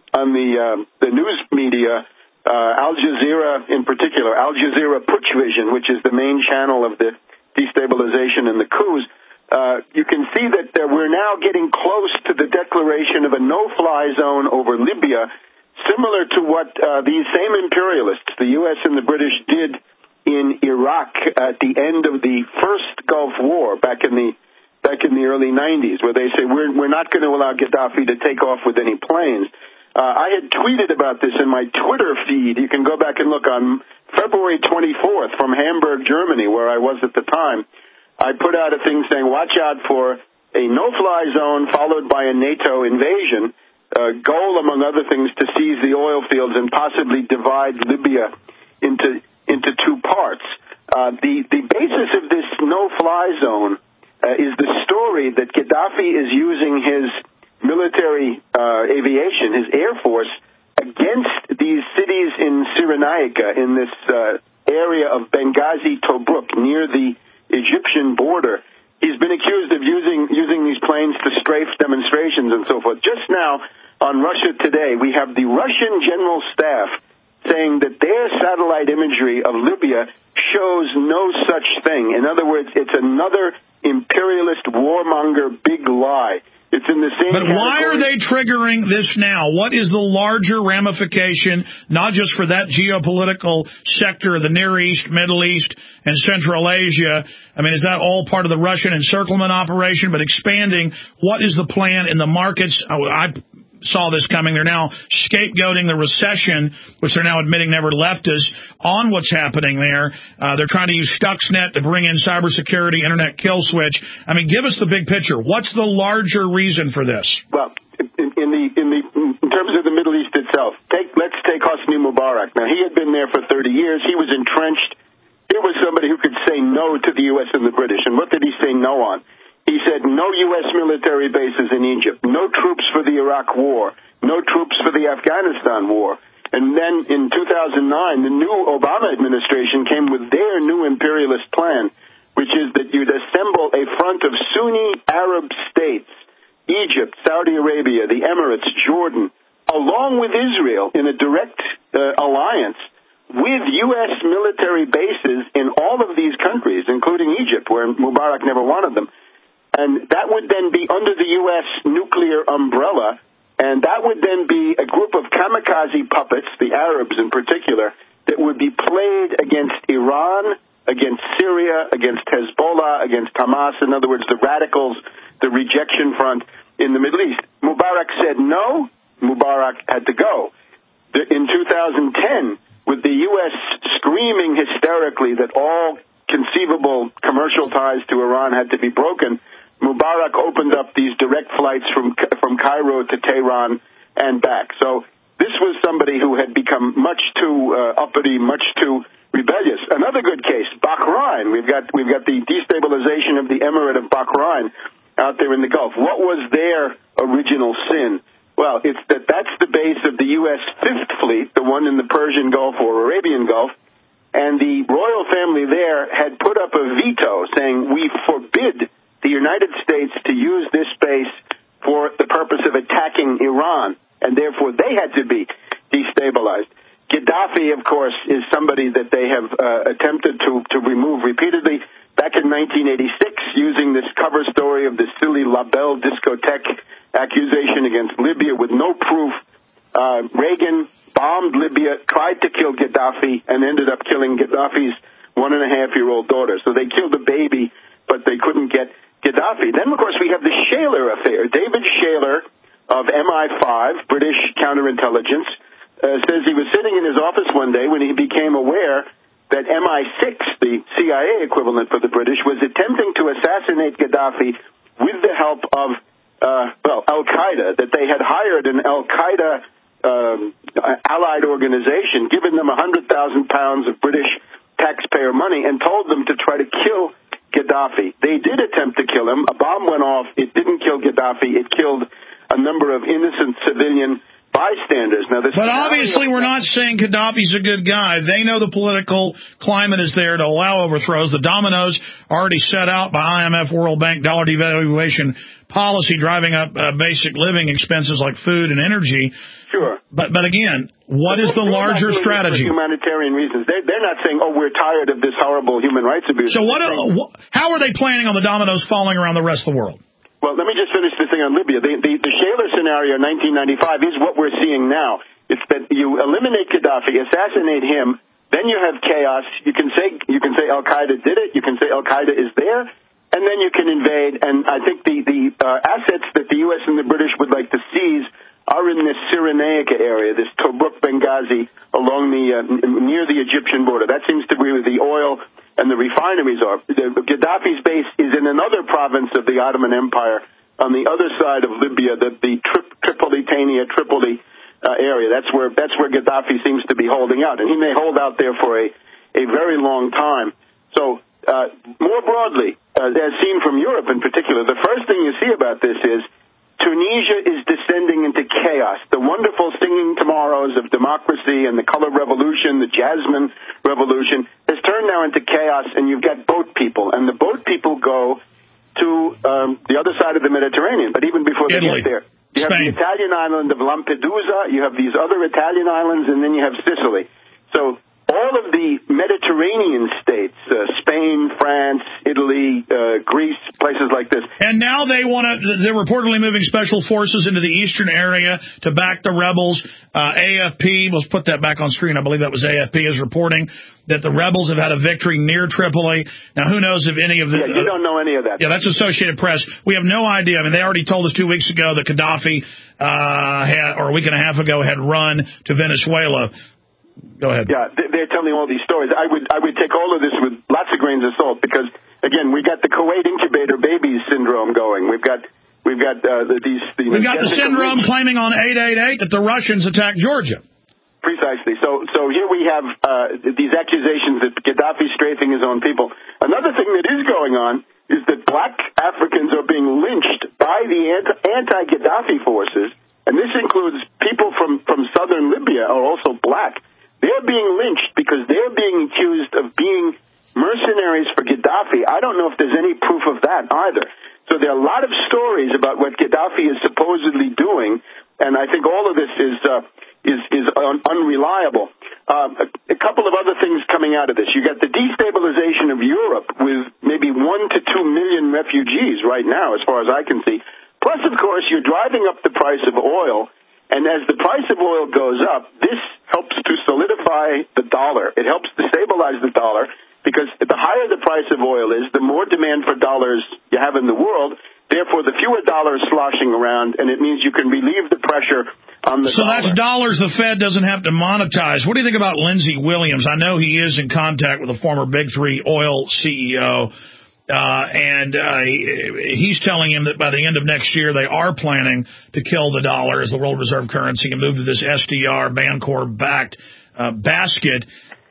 the news media, Al Jazeera in particular, Al Jazeera Putsch Vision, which is the main channel of the destabilization and the coups, you can see that we're now getting close to the declaration of a no-fly zone over Libya, similar to what these same imperialists, the U.S. and the British, did in Iraq at the end of the first Gulf War back in the early 90s, where they say we're not going to allow Gaddafi to take off with any planes. I had tweeted about this in my Twitter feed. You can go back and look on February 24th from Hamburg, Germany, where I was at the time. I put out a thing saying, watch out for a no-fly zone followed by a NATO invasion, goal, among other things, to seize the oil fields and possibly divide Libya into two parts. The basis of this no-fly zone is the story that Gaddafi is using his military aviation, his air force, against these cities in Cyrenaica, in this area of Benghazi, Tobruk, near the Egyptian border. He's been accused of using these planes to strafe demonstrations and so forth. Just now, on Russia Today, we have the Russian General Staff saying that their satellite imagery of Libya shows no such thing. In other words, it's another imperialist warmonger big lie. It's in the same category. Why are they triggering this now? What is the larger ramification, not just for that geopolitical sector of the Near East, Middle East, and Central Asia? I mean, is that all part of the Russian encirclement operation? But expanding, what is the plan in the markets? I saw this coming. They're now scapegoating the recession, which they're now admitting never left us, on what's happening there. They're trying to use Stuxnet to bring in cybersecurity, internet kill switch. I mean, give us the big picture. What's the larger reason for this? Well, in terms of the Middle East itself, let's take Hosni Mubarak. Now, he had been there for 30 years. He was entrenched. Here was somebody who could say no to the U.S. and the British. And what did he say no on? He said no U.S. military bases in Egypt, no troops for the Iraq war, no troops for the Afghanistan war. And then in 2009, the new Obama administration came with their new imperialist plan, which is that you'd assemble a front of Sunni Arab states, Egypt, Saudi Arabia, the Emirates, Jordan, along with Israel in a direct alliance with U.S. military bases in all of these countries, including Egypt, where Mubarak never wanted them. And that would then be under the U.S. nuclear umbrella, and that would then be a group of kamikaze puppets, the Arabs in particular, that would be played against Iran, against Syria, against Hezbollah, against Hamas, in other words, the radicals, the rejection front in the Middle East. Mubarak said no. Mubarak had to go. In 2010, with the U.S. screaming hysterically that all conceivable commercial ties to Iran had to be broken, Mubarak opened up these direct flights from Cairo to Tehran and back. So this was somebody who had become much too uppity, much too rebellious. Another good case, Bahrain. We've got the destabilization of the Emirate of Bahrain out there in the Gulf. What was their original sin? Well, it's that's the base of the U.S. Fifth Fleet, the one in the Persian Gulf or Arabian Gulf, and the royal family there had put up a veto saying, we forbid the United States to use this base for the purpose of attacking Iran, and therefore they had to be destabilized. Gaddafi, of course, is somebody that they have attempted to remove repeatedly. Back in 1986, using this cover story of the silly La Belle discotheque accusation against Libya with no proof, Reagan bombed Libya, tried to kill Gaddafi, and ended up killing Gaddafi's 1.5-year-old daughter. So they killed the baby, but they couldn't get Gaddafi. Then, of course, we have the Shaler affair. David Shaler of MI5, British counterintelligence, says he was sitting in his office one day when he became aware that MI6, the CIA equivalent for the British, was attempting to assassinate Gaddafi with the help of, Al-Qaeda, that they had hired an Al-Qaeda allied organization, given them 100,000 pounds of British taxpayer money, and told them to try to kill Gaddafi. They did attempt to kill him. A bomb went off. It didn't kill Gaddafi. It killed a number of innocent civilian bystanders. Now, but obviously we're not saying Gaddafi's a good guy. They know the political climate is there to allow overthrows. The dominoes already set out by IMF, World Bank, dollar devaluation policy, driving up basic living expenses like food and energy. Sure. But again, what is the larger strategy? For humanitarian reasons. They're not saying, we're tired of this horrible human rights abuse. So how are they planning on the dominoes falling around the rest of the world? Well, let me just finish this thing on Libya. The Shaler scenario in 1995 is what we're seeing now. It's that you eliminate Gaddafi, assassinate him, then you have chaos. You can say Al-Qaeda did it. You can say Al-Qaeda is there, and then you can invade. And I think the assets that the U.S. and the British would like to seize are in this Cyrenaica area, this Tobruk Benghazi, along near the Egyptian border. That seems to be where the oil and the refineries are. Gaddafi's base is in another province of the Ottoman Empire on the other side of Libya, the Tripoli area. That's where Gaddafi seems to be holding out, and he may hold out there for a very long time. So more broadly, as seen from Europe in particular, the first thing you see about this is Tunisia is descending into chaos. The wonderful singing tomorrows of democracy and the color revolution, the jasmine revolution, has turned now into chaos, and you've got boat people. And the boat people go to the other side of the Mediterranean. But even before they get there, you have the Italian island of Lampedusa, you have these other Italian islands, and then you have Sicily. So all of the Mediterranean states, Spain, France, Italy, Greece, places like this. And now they're reportedly moving special forces into the eastern area to back the rebels. AFP, let's put that back on screen. I believe that was AFP is reporting that the rebels have had a victory near Tripoli. Now, who knows if any of the... Yeah, you don't know any of that. Yeah, that's Associated Press. We have no idea. I mean, they already told us 2 weeks ago that Gaddafi, or a week and a half ago, had run to Venezuela. Go ahead. Yeah, they're telling all these stories. I would take all of this with lots of grains of salt because, again, we got the Kuwait incubator babies syndrome going. We've got the syndrome claiming on 888 that the Russians attacked Georgia. Precisely. So here we have these accusations that Gaddafi's strafing his own people. Another thing that is going on is that black Africans are being lynched by the anti-Gaddafi forces, and this includes people from southern Libya Libya are also black. They're being lynched because they're being accused of being mercenaries for Gaddafi. I don't know if there's any proof of that either. So there are a lot of stories about what Gaddafi is supposedly doing, and I think all of this is unreliable. A couple of other things coming out of this. You got the destabilization of Europe with maybe 1 to 2 million refugees right now, as far as I can see. Plus, of course, you're driving up the price of oil, and as the price of oil goes up, this helps to solidify the dollar. It helps to stabilize the dollar, because the higher the price of oil is, the more demand for dollars you have in the world. Therefore, the fewer dollars sloshing around, and it means you can relieve the pressure on the dollar. So that's dollars the Fed doesn't have to monetize. What do you think about Lindsey Williams? I know he is in contact with a former Big Three oil CEO, and he's telling him that by the end of next year they are planning to kill the dollar as the world reserve currency and move to this SDR, Bancor-backed basket.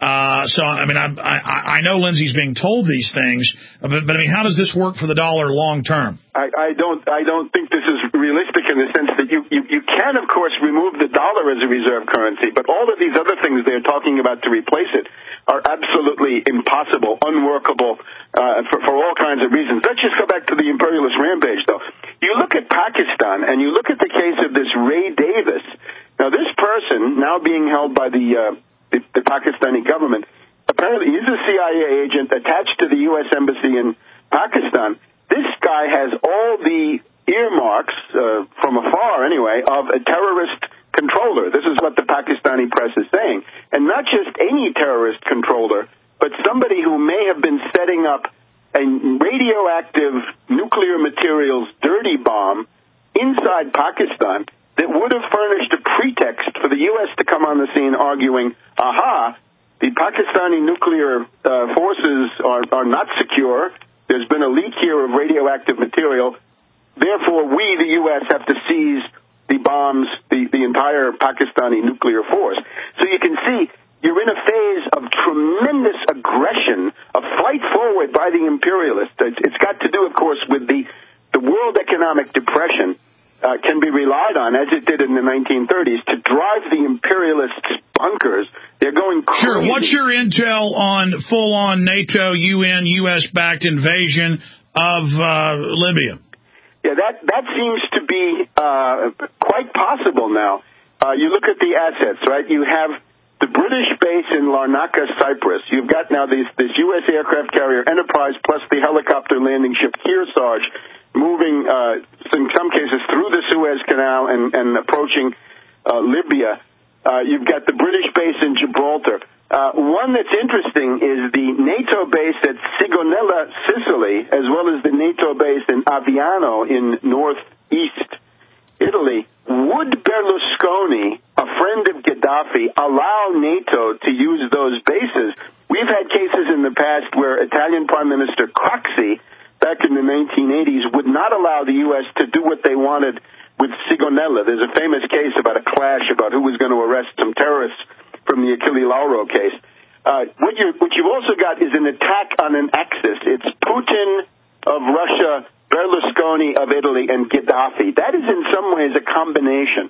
So, I mean, I know Lindsey's being told these things, but I mean, how does this work for the dollar long term? I don't think this is realistic in the sense that you can, of course, remove the dollar as a reserve currency, but all of these other things they're talking about to replace it are absolutely impossible, unworkable, for all kinds of reasons. Let's just go back to the imperialist rampage, though. You look at Pakistan, and you look at the case of this Ray Davis. Now, this person, now being held by the Pakistani government, apparently he's a CIA agent attached to the U.S. Embassy in Pakistan. This guy has all the earmarks, from afar anyway, of a terrorist controller. This is what the Pakistani press is saying. And not just any terrorist controller, but somebody who may have been setting up a radioactive nuclear materials dirty bomb inside Pakistan that would have furnished a pretext for the U.S. to come on the scene arguing, aha, the Pakistani nuclear forces are not secure. There's been a leak here of radioactive material. Therefore, we, the U.S., have to seize the bombs, the entire Pakistani nuclear force. So you can see you're in a phase of tremendous aggression, a fight forward by the imperialists. It's got to do, of course, with the world economic depression. Can be relied on, as it did in the 1930s, to drive the imperialists bunkers. They're going crazy. Sure. What's your intel on full-on NATO, UN, U.S.-backed invasion of Libya? Yeah, that seems to be quite possible now. You look at the assets, right? You have the British base in Larnaca, Cyprus. You've got now this U.S. aircraft carrier Enterprise plus the helicopter landing ship Kearsarge moving, in some cases, through the Suez Canal and approaching Libya. You've got the British base in Gibraltar. One that's interesting is the NATO base at Sigonella, Sicily, as well as the NATO base in Aviano in northeast Italy. Would Berlusconi, a friend of Gaddafi, allow NATO to use those bases? We've had cases in the past where Italian Prime Minister Craxi, back in the 1980s, would not allow the U.S. to do what they wanted with Sigonella. There's a famous case about a clash about who was going to arrest some terrorists from the Achille Lauro case. What you've also got is an attack on an axis. It's Putin of Russia, Berlusconi of Italy, and Gaddafi. That is in some ways a combination.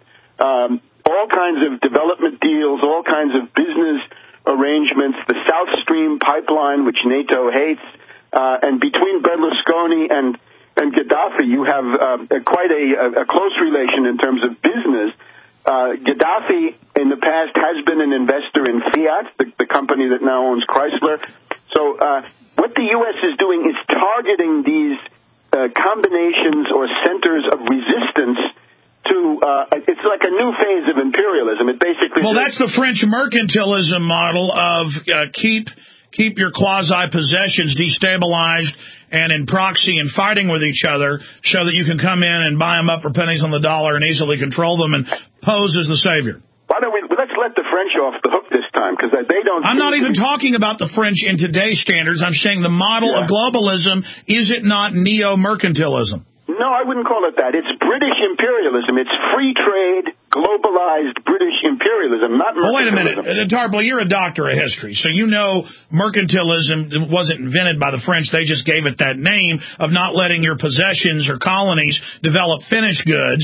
All kinds of development deals, all kinds of business arrangements, the South Stream pipeline, which NATO hates, and between Berlusconi and Gaddafi, you have quite a close relation in terms of business. Gaddafi, in the past, has been an investor in Fiat, the company that now owns Chrysler. So what the U.S. is doing is targeting these combinations or centers of resistance to, it's like a new phase of imperialism. It basically... Well, that's the French mercantilism model of keep your quasi-possessions destabilized and in proxy and fighting with each other so that you can come in and buy them up for pennies on the dollar and easily control them and pose as the savior. Why don't let's let the French off the hook this time, because they don't... I'm not even talking about the French in today's standards. I'm saying the model of globalism, is it not neo-mercantilism? No, I wouldn't call it that. It's British imperialism. It's free trade, globalized British imperialism, not mercantilism. Well, wait a minute. Tarpley, you're a doctor of history, so you know mercantilism wasn't invented by the French. They just gave it that name of not letting your possessions or colonies develop finished goods.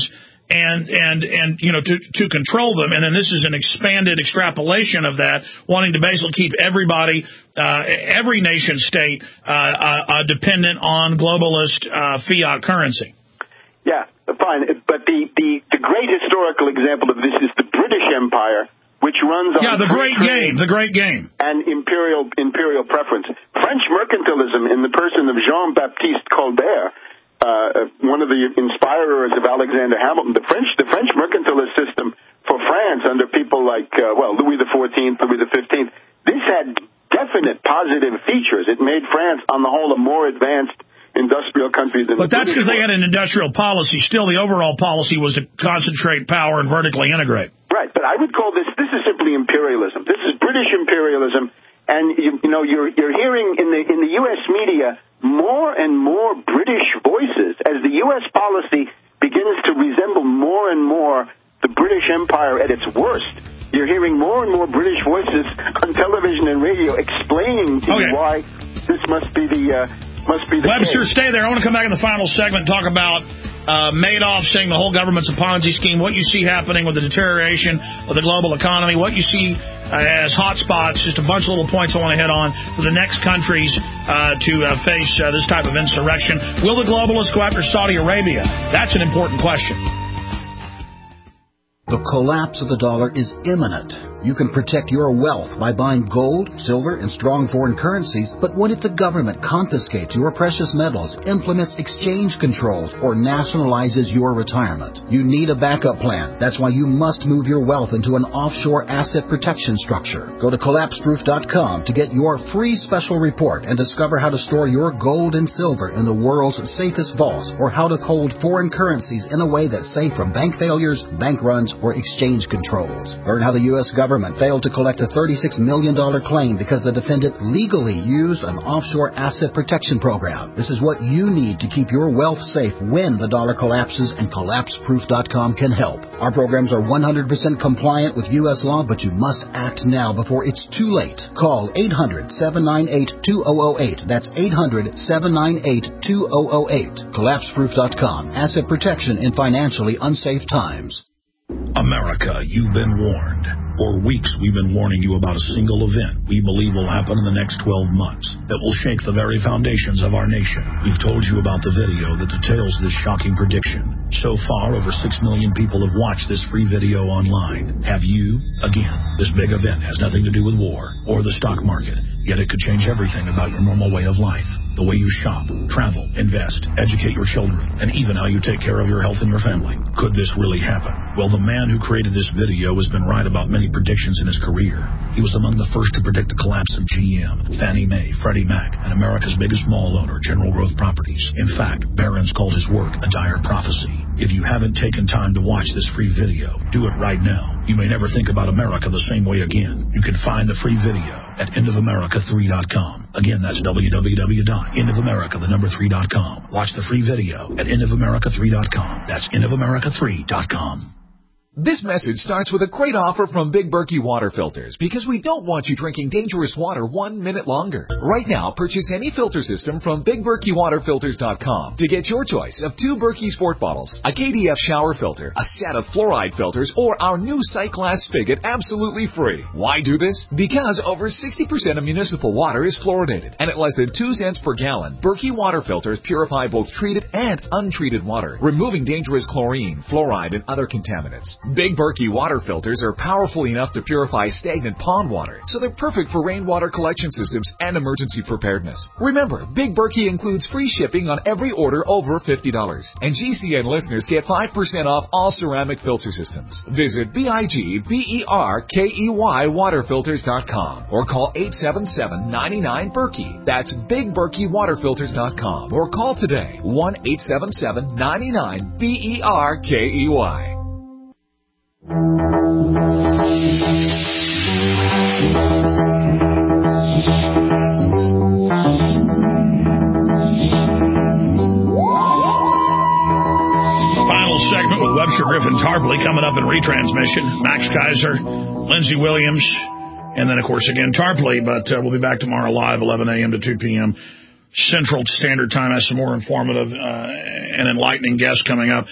and to control them. And then this is an expanded extrapolation of that, wanting to basically keep everybody, every nation state, dependent on globalist fiat currency. Yeah, fine. But the great historical example of this is the British Empire, which runs on the great game, and imperial preference. French mercantilism in the person of Jean-Baptiste Colbert, one of the inspirers of Alexander Hamilton, the French mercantilist system for France under people like Louis XIV, Louis XV. This had definite positive features. It made France, on the whole, a more advanced industrial country than. But that's because they had an industrial policy. Still, the overall policy was to concentrate power and vertically integrate. Right, but I would call this is simply imperialism. This is British imperialism, and you're hearing in the U.S. media more and more British voices as the U.S. policy begins to resemble more and more the British Empire at its worst. You're hearing more and more British voices on television and radio explaining to you why this must be the Webster, case. Stay there. I want to come back in the final segment and talk about Madoff saying the whole government's a Ponzi scheme, what you see happening with the deterioration of the global economy, what you see as hot spots, just a bunch of little points I want to hit on for the next countries to face this type of insurrection. Will the globalists go after Saudi Arabia? That's an important question. The collapse of the dollar is imminent. You can protect your wealth by buying gold, silver, and strong foreign currencies, but what if the government confiscates your precious metals, implements exchange controls, or nationalizes your retirement? You need a backup plan. That's why you must move your wealth into an offshore asset protection structure. Go to collapseproof.com to get your free special report and discover how to store your gold and silver in the world's safest vaults, or how to hold foreign currencies in a way that's safe from bank failures, bank runs, or exchange controls. Learn how the U.S. government failed to collect a $36 million claim because the defendant legally used an offshore asset protection program. This is what you need to keep your wealth safe when the dollar collapses, and collapseproof.com can help. Our programs are 100% compliant with U.S. law, but you must act now before it's too late. Call 800-798-2008. That's 800-798-2008. Collapseproof.com. Asset protection in financially unsafe times. America, you've been warned. For weeks, we've been warning you about a single event we believe will happen in the next 12 months that will shake the very foundations of our nation. We've told you about the video that details this shocking prediction. So far, over 6 million people have watched this free video online. Have you? Again, this big event has nothing to do with war or the stock market, yet it could change everything about your normal way of life. The way you shop, travel, invest, educate your children, and even how you take care of your health and your family. Could this really happen? Well, the man who created this video has been right about many predictions in his career. He was among the first to predict the collapse of GM, Fannie Mae, Freddie Mac, and America's biggest mall owner, General Growth Properties. In fact, Barron's called his work a dire prophecy. If you haven't taken time to watch this free video, do it right now. You may never think about America the same way again. You can find the free video at endofamerica3.com. Again, that's www.endofamerica3.com. Watch the free video at endofamerica3.com. That's endofamerica3.com. This message starts with a great offer from Big Berkey Water Filters, because we don't want you drinking dangerous water 1 minute longer. Right now, purchase any filter system from BigBerkeyWaterFilters.com to get your choice of 2 Berkey Sport bottles, a KDF shower filter, a set of fluoride filters, or our new sight glass spigot absolutely free. Why do this? Because over 60% of municipal water is fluoridated, and at less than 2 cents per gallon, Berkey Water Filters purify both treated and untreated water, removing dangerous chlorine, fluoride, and other contaminants. Big Berkey water filters are powerful enough to purify stagnant pond water, so they're perfect for rainwater collection systems and emergency preparedness. Remember, Big Berkey includes free shipping on every order over $50, and GCN listeners get 5% off all ceramic filter systems. Visit BigBerkeyWaterFilters.com or call 877-99-BERKEY. That's BigBerkeyWaterFilters.com or call today 1-877-99-BERKEY. Final segment with Webster Griffin Tarpley coming up in retransmission. Max Kaiser, Lindsey Williams, and then, of course, again, Tarpley. But we'll be back tomorrow live, 11 a.m. to 2 p.m. Central Standard Time. Has some more informative and enlightening guests coming up.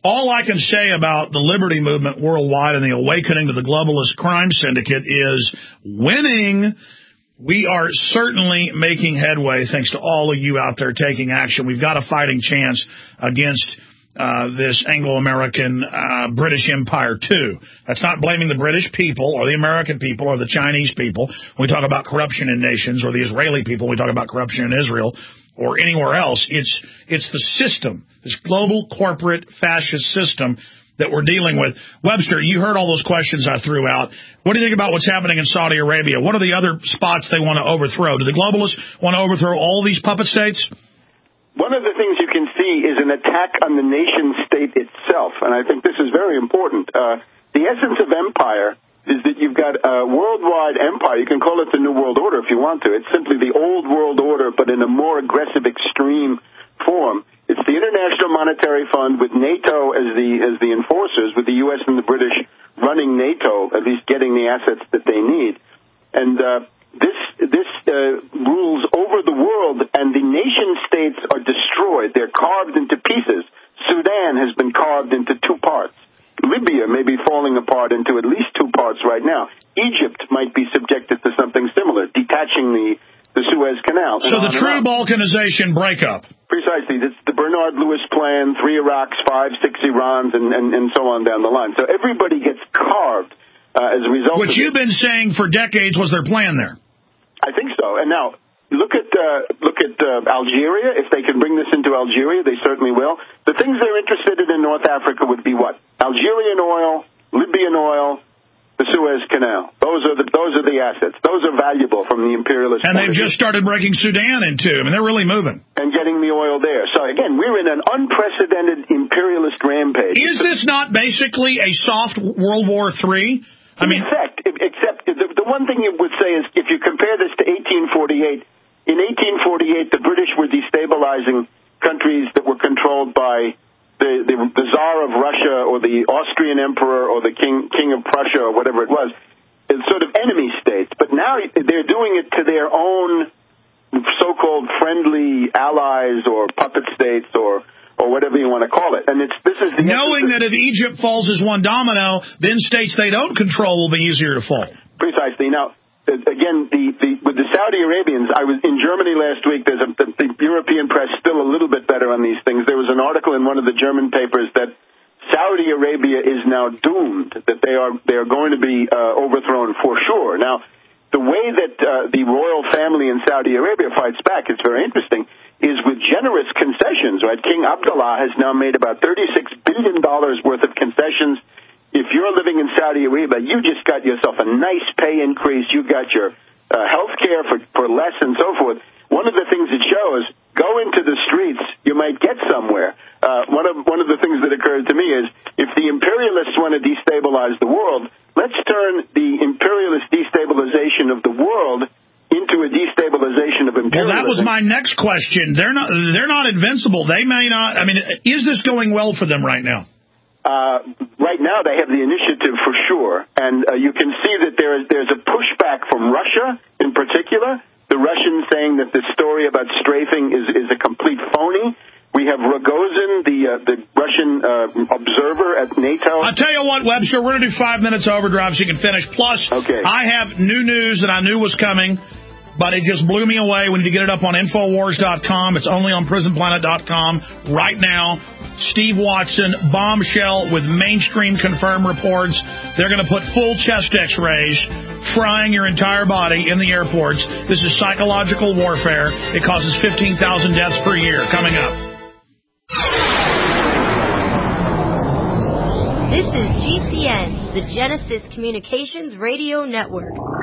All I can say about the liberty movement worldwide and the awakening to the globalist crime syndicate is winning. We are certainly making headway thanks to all of you out there taking action. We've got a fighting chance against this Anglo-American British Empire, too. That's not blaming the British people or the American people or the Chinese people. When we talk about corruption in nations, or the Israeli people, we talk about corruption in Israel or anywhere else. It's the system, this global corporate fascist system that we're dealing with. Webster, you heard all those questions I threw out. What do you think about what's happening in Saudi Arabia? What are the other spots they want to overthrow? Do the globalists want to overthrow all these puppet states? One of the things you can see is an attack on the nation state itself, and I think this is very important. The essence of empire is that you've got a worldwide empire. You can call it the New World Order if you want to. It's simply the old world order, but in a more aggressive, extreme form. It's the International Monetary Fund with NATO as the enforcers, with the U.S. and the British running NATO, at least getting the assets that they need. And this rules over the world, and the nation states are destroyed. They're carved into pieces. Sudan has been carved into two parts. Libya may be falling apart into at least two parts right now. Egypt might be subjected to something similar, detaching the Suez Canal. So the true Balkanization breakup. Precisely. It's the Bernard Lewis plan, 3 Iraqs, 5, 6 Irans, and so on down the line. So everybody gets carved as a result of it. Which you've been saying for decades was their plan there. I think so. And now, look at Algeria. If they can bring this into Algeria, they certainly will. The things they're interested in North Africa would be what? Algerian oil, Libyan oil, the Suez Canal. Those are the assets. Those are valuable from the imperialist. And they've just started breaking Sudan in two. I mean, they're really moving. And getting the oil there. So again, we're in an unprecedented imperialist rampage. Is this not basically a soft World War III? I mean, except the one thing you would say is if you compare this to 1848, in 1848 the British were destabilizing countries that were controlled by the Tsar of Russia or the Austrian Emperor or the King of Prussia or whatever it was. It's sort of enemy states. But now they're doing it to their own so-called friendly allies or puppet states or whatever you want to call it. And this is knowing that if Egypt falls as one domino, then states they don't control will be easier to fall. Precisely. Now, again, with the Saudi Arabians, I was in Germany last week. There's the European press still a little bit better on these things. There was an article in one of the German papers that Saudi Arabia is now doomed, that they are going to be overthrown for sure. Now, the way that the royal family in Saudi Arabia fights back, it's very interesting, is with generous concessions, right? King Abdullah has now made about $36 billion worth of concessions. If you're living in Saudi Arabia, you just got yourself a nice pay increase. You got your health care for less and so forth. One of the things it shows, go into the streets, you might get somewhere. One of the things that occurred to me is if the imperialists want to destabilize the world, let's turn the imperialist destabilization of the world into a destabilization of imperialism. Well, that was my next question. They're not invincible. They may not. I mean, is this going well for them right now? Right now, they have the initiative for sure, and you can see that there's a pushback from Russia in particular. The Russians saying that this story about strafing is a complete phony. We have Rogozin, the Russian observer at NATO. I'll tell you what, Webster, we're going to do 5 minutes overdrive so you can finish. Plus, I have new news that I knew was coming, but it just blew me away. We need to get it up on Infowars.com. It's only on PrisonPlanet.com right now. Steve Watson, bombshell with mainstream confirmed reports. They're going to put full chest x-rays, frying your entire body in the airports. This is psychological warfare. It causes 15,000 deaths per year. Coming up. This is GCN, the Genesis Communications Radio Network.